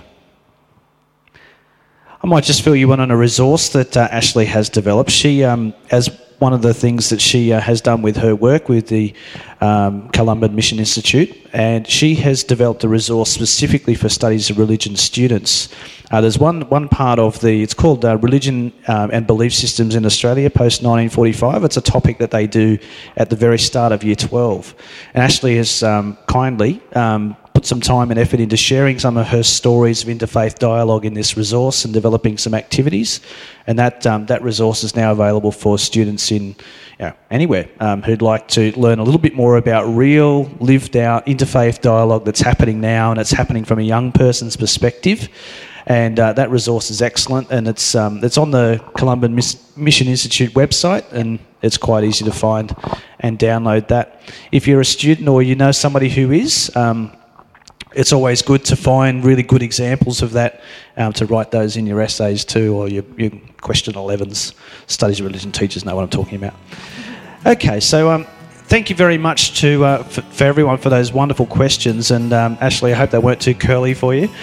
I might just fill you in on a resource that Ashley has developed. She, as one of the things that she has done with her work with the Columban Mission Institute, and she has developed a resource specifically for studies of religion students. There's one part of it's called Religion and Belief Systems in Australia post-1945. It's a topic that they do at the very start of Year 12. And Ashley has kindly put some time and effort into sharing some of her stories of interfaith dialogue in this resource and developing some activities. And that resource is now available for students in anywhere who'd like to learn a little bit more about real, lived-out interfaith dialogue that's happening now, and it's happening from a young person's perspective. And that resource is excellent, and it's on the Columban Mission Institute website, and it's quite easy to find and download that. If you're a student or you know somebody who is, it's always good to find really good examples of that, to write those in your essays too, or your question 11s. Studies of religion teachers know what I'm talking about. Okay, so thank you very much for everyone for those wonderful questions, and Ashley, I hope they weren't too curly for you.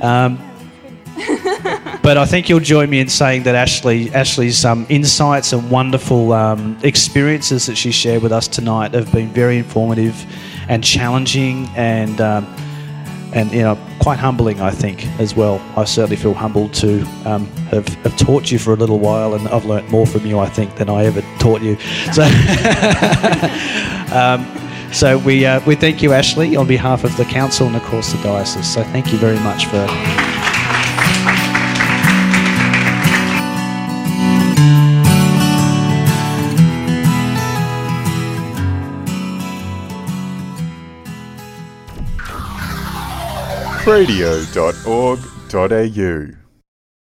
But I think you'll join me in saying that Ashley's insights and wonderful experiences that she shared with us tonight have been very informative and challenging and quite humbling, I think, as well. I certainly feel humbled to have taught you for a little while, and I've learnt more from you, I think, than I ever taught you. So we thank you, Ashley, on behalf of the council and, of course, the diocese. So thank you very much for... radio.org.au